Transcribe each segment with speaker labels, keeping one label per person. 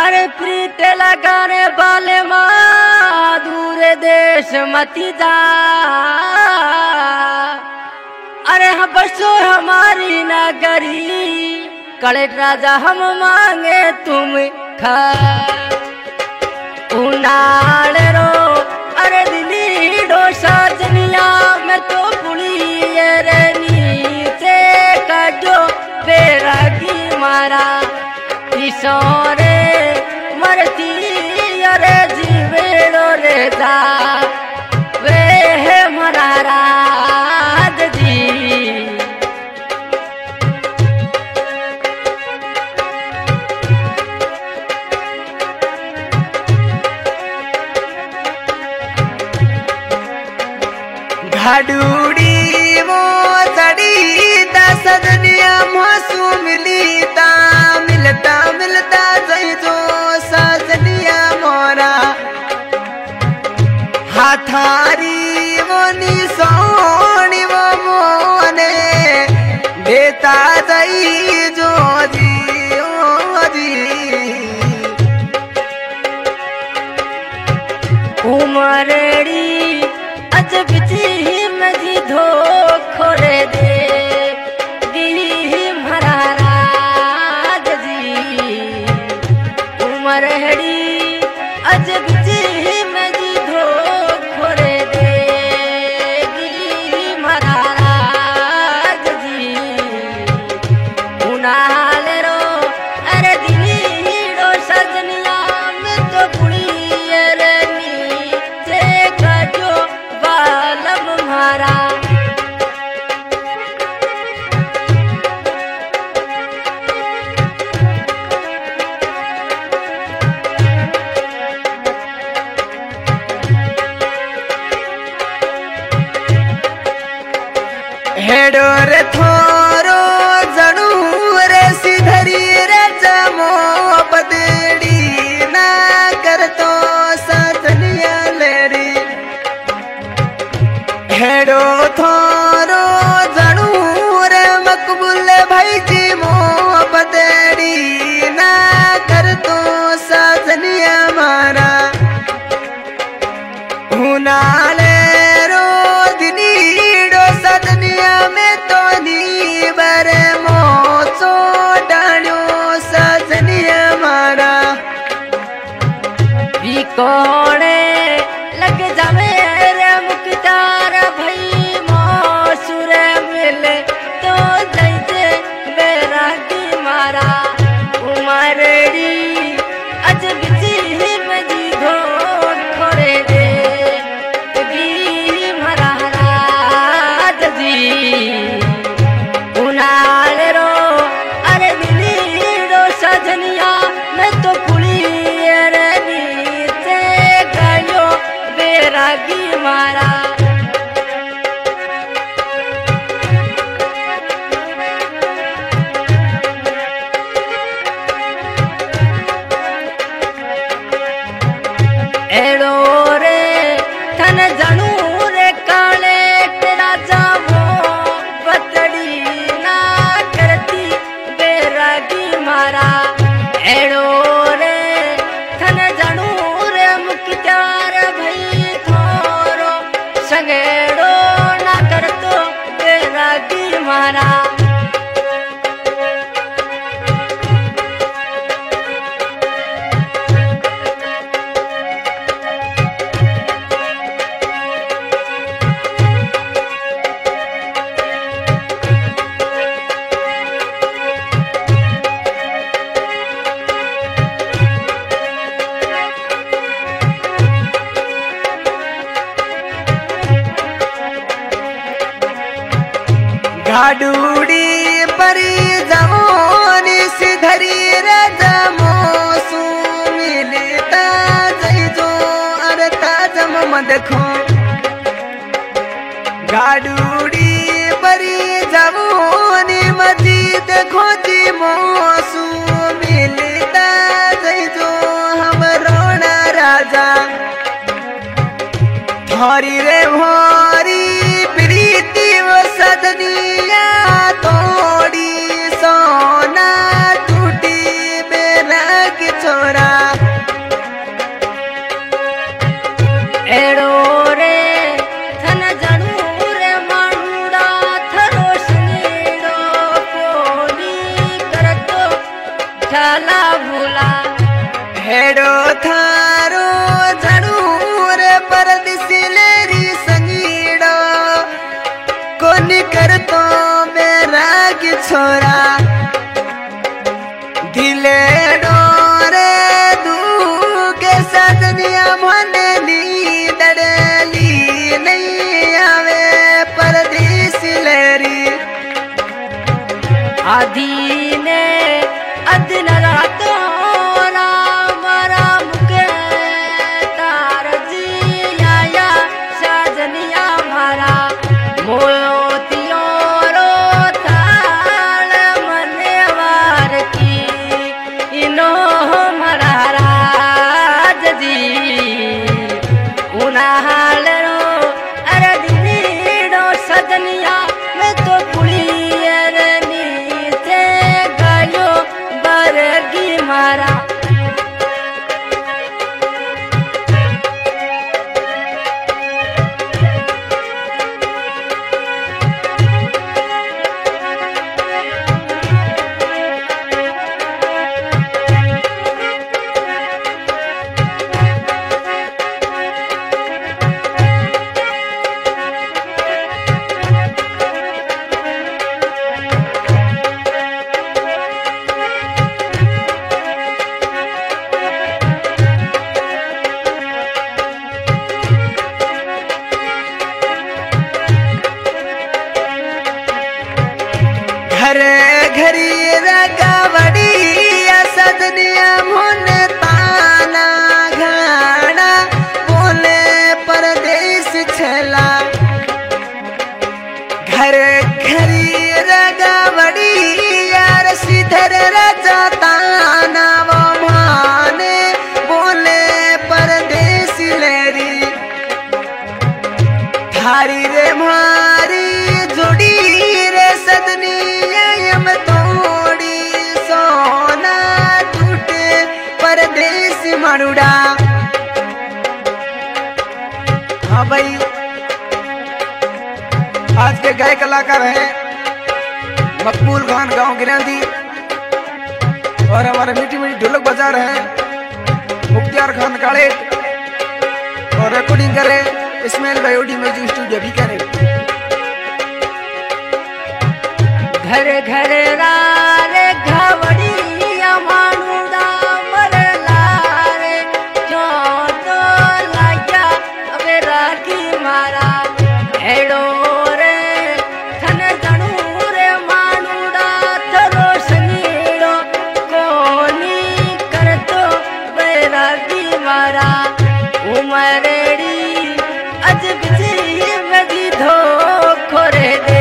Speaker 1: अरे प्रीत लगाने वाले माँ दूर देश मती जा। अरे हम बसो हमारी नगरी कड़े राजा हम मांगे तुम खा उनाड़ रो। अरे दिली डोसा जनिया में तो पुली रे नीचे कजो बेरागी मारा किशोरे मरती अरे जीवेड़ो रे जा वे है मरा राज जी।
Speaker 2: घाडूड़ी वो सड़ी दस दुनिया मासू मिलीता मिलता मिलता जई जो सजनिया मोरा हाथारी वो निसोनी वो मोने देता जई जो जी ओ जी।
Speaker 1: उमरड़ी अज बिची मजी धोखो रे दे दी मरा राज जी। उमरड़ी अज बिची मजी धोखो रे दे दी मरा राज जी। उनाल रो अरे दिली रो सजनिया में तो पुड़ी रे नीचे कजो बालम मारा।
Speaker 2: हेडो रे थोरो जणू रे सिधरी रे जमो बदेड़ी ना कर तो सजनिया लेरी। हेडो थोरो जणू रे मकबूल भाई जी मो बदेड़ी ना कर तो सजनिया मारा हुनाले रो दिनीड़ो सजनिया में तो नी बरे मोचो डालो सजनिया मारा।
Speaker 1: कोड़े लग जावे रे मुक्तार भई मौसुर मिले तो जैसे बेरागी मारा। उमरड़ी अज बिची मजी धोखो रे दे दी मरा राज जी। उनाल रो अरे दिली रो सजनिया मैं तो पुली रे नीचे गयो बेरागी मारा। एड़ो रे थन जणू रे काले राजा वो बतड़ी ना करती बेरागी मारा। एड़ो रे थन जणू रे मुक्तार भई थोरो संगेड़ो ना करतो बेरागी मारा।
Speaker 2: घाडूड़ी परी जमोनी सिधरी रे जमो सू मिलता जई जो अरता जम देखो। घाडूड़ी परी जमोनी मजी देखो जी मोसू मिलता जई जो हम रोना राजा थोरी रे भोरी प्रीति वो सदनिया तोड़ी सोना टूटी बेरा की छोरा। छोरा दिले डोरे दू के सजनिया मन नींदड़ली नहीं आवे परदेस लहरी
Speaker 1: आधी ने अदन रात होना मरा मुके तार जी आया साजनिया मारा मोतियो रो थाल मनेवार की इनो मरा राज जी उनाहाल रो अरे दिनीड़ो सजनिया मैं तो पुलियर नीचे गयो बरगी मारा
Speaker 2: घरे घरी रगावड़ी सदनिया मुन ताना घाना बोले परदेस छला घर घरी रगावड़ी यार सिधर रजा ताना वो माने बोले परदेस लेरी थारी रे मारी जोड़ी रे सदनी तोड़ी सोना टूटे परदेस मरुड़ा। हाँ भाई, आज के गाय कलाकार हैं मकबूल खान गांव गिरंदी और हमारे मीठी मीठी ढोलक बजा रहे हैं मुख्तियार खान काले और रिकॉर्डिंग करे इस्माइल भाई ओडी म्यूजिक स्टूडियो भी करे।
Speaker 1: घर घर रे घवड़िया मानुड़ा मरला रे जो तो लाया अबे राखी मारा हेड़ो रे थन तणू रे मानुड़ा थरो सनीड़ो कोनी करतो बैरागी मारा उमरेड़ी अज बिजी मदी धोखो रे दे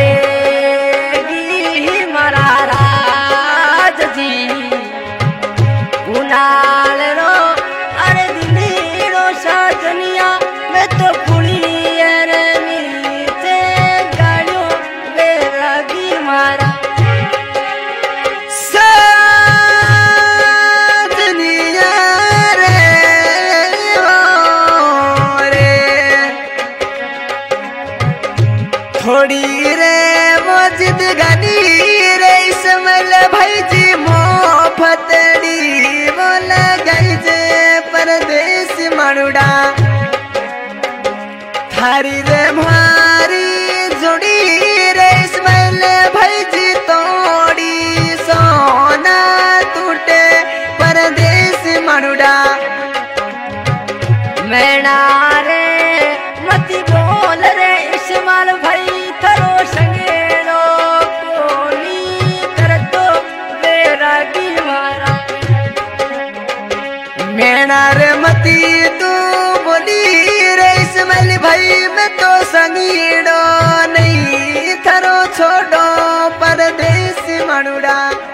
Speaker 1: उनाल रो अरे दिनीड़ो साजनिया मैं तो पुलियर नीचे गाड़ियों बेरागी मारा
Speaker 2: साजनिया रे थोड़ी रे वो जिंदगानी रे इसमल भाई जी मोफतड़ी बोला गई जे परदेस मरुड़ा थारी रे मारी जोड़ी रे इसमल भाई जी तोड़ी सोना टूटे परदेस मरुड़ा
Speaker 1: मैना रे मती बोल रे इस्माइल भाई थरो संगेरो कोनी करतो बेरागी मारा
Speaker 2: मैना रे मती तू बोली रे इस्माइल भाई मैं तो संगीड़ो नहीं थरो छोड़ो परदेस मनुड़ा।